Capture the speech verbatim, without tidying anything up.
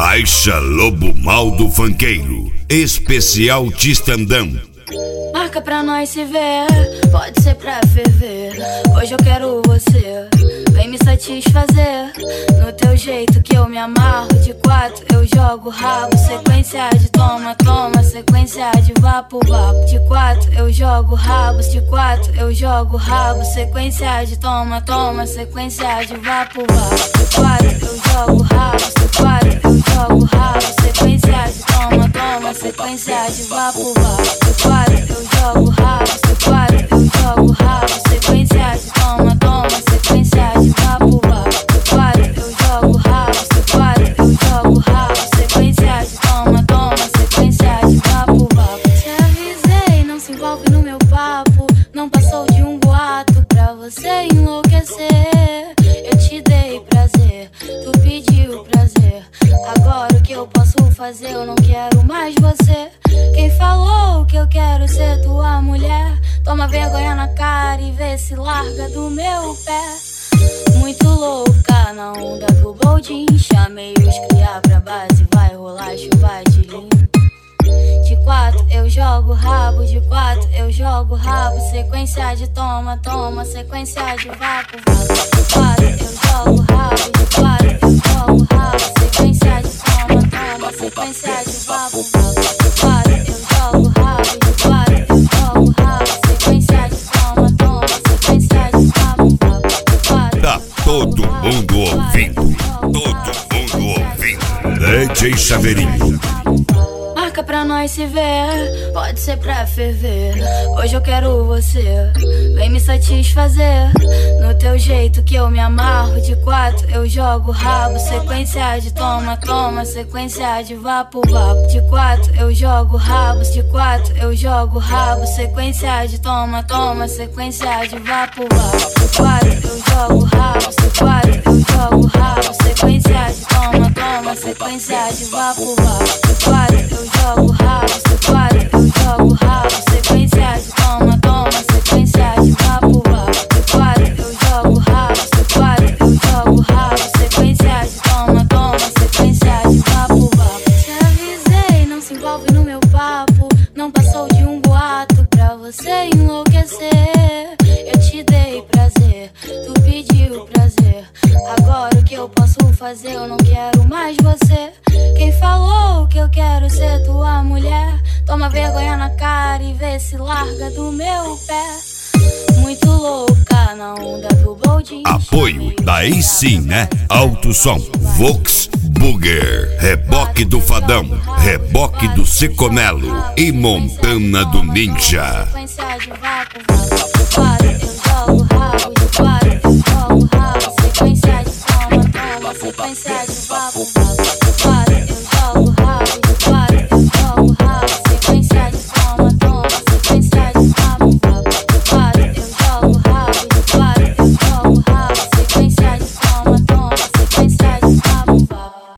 Aixa Lobo Mal do Funkeiro, especial Tistandão. Marca pra nós se ver, pode ser pra ferver. Hoje eu quero você, vem me satisfazer. No teu jeito que eu me amarro, de quatro eu jogo rabo. Sequência de toma, toma, sequência de vapo, vapo. De quatro eu jogo rabos, de quatro eu jogo rabo. Sequência de toma, toma, sequência de vapo, vapo. De quatro eu jogo rabos, de quatro eu jogo rabo. Sequência de toma, toma, sequência de vapo, vapo. De quatro eu jogo rabo, de quatro eu jogo rabo. Sequência de toma, toma, sequência de vapo, vapo. De quatro eu jogo rabo, de quatro eu jogo rabo. Sequência de toma, toma, sequência de vapo, vapo. Te avisei, não se envolve no meu papo. Não passou de um boato pra você enlouquecer. Eu te dei prazer, tu pediu prazer. Agora o que eu posso fazer? Eu não quero mais você. Quem falou que eu quero ser tua mulher? Toma vergonha na cara e vê se larga do meu pé. Muito louca na onda do boldin. Chamei os cria pra base, vai rolar chuva de linho. De quatro eu jogo rabo, de quatro eu jogo rabo. Sequência de toma, toma, sequência de vapo, vapo. De quatro eu jogo rabo, de quatro eu jogo rabo. Sequência de toma, toma, sequência de vapo, vapo. De quatro eu jogo rabo, de quatro eu jogo rabo. Sequência de toma, toma, sequência de vapo, vapo. De quatro Tá todo mundo ouvindo, todo mundo ouvindo. D J Chaveirinho. Marca pra nós se ver, pode ser pra ferver. Hoje eu quero você, vem me satisfazer. No teu jeito que eu me amarro, de quatro eu jogo rabo. Sequência de toma, toma, sequência de vapo, vapo. De quatro eu jogo rabos, de quatro eu jogo rabo. Sequência de toma, toma, sequência de vapo, vapo. De quatro eu jogo rabos, de quatro eu jogo rabo. Sequência de toma, toma, sequência de vapo, vapo. De quatro eu jogo rabos, de quatro eu jogo rabo. Sequência de toma, toma, sequência de vapo, vapo. De quatro eu jogo rabos, de quatro eu jogo rabo. Sequência de toma, toma, sequência de vapo, vapo. Te avisei, não se envolve no meu papo. Não passou de um boato pra você enlouquecer. Eu te dei prazer, tu pediu prazer. Agora o que eu posso fazer? Eu não quero mais você. Quem falou que eu quero ser tua mulher? Toma vergonha na cara e vê se larga do meu pé. Muito louca na onda do boldin. Apoio, daí sim, né? Alto Som, Vox Booger, Reboque do Fadão, Reboque do Sicomelo e Montana do Ninja. Sequência de vapo, vapo. De quatro eu jogo rabo, de quatro eu jogo rabo. Sequência de toma, toma, sequência de vapo, vapo.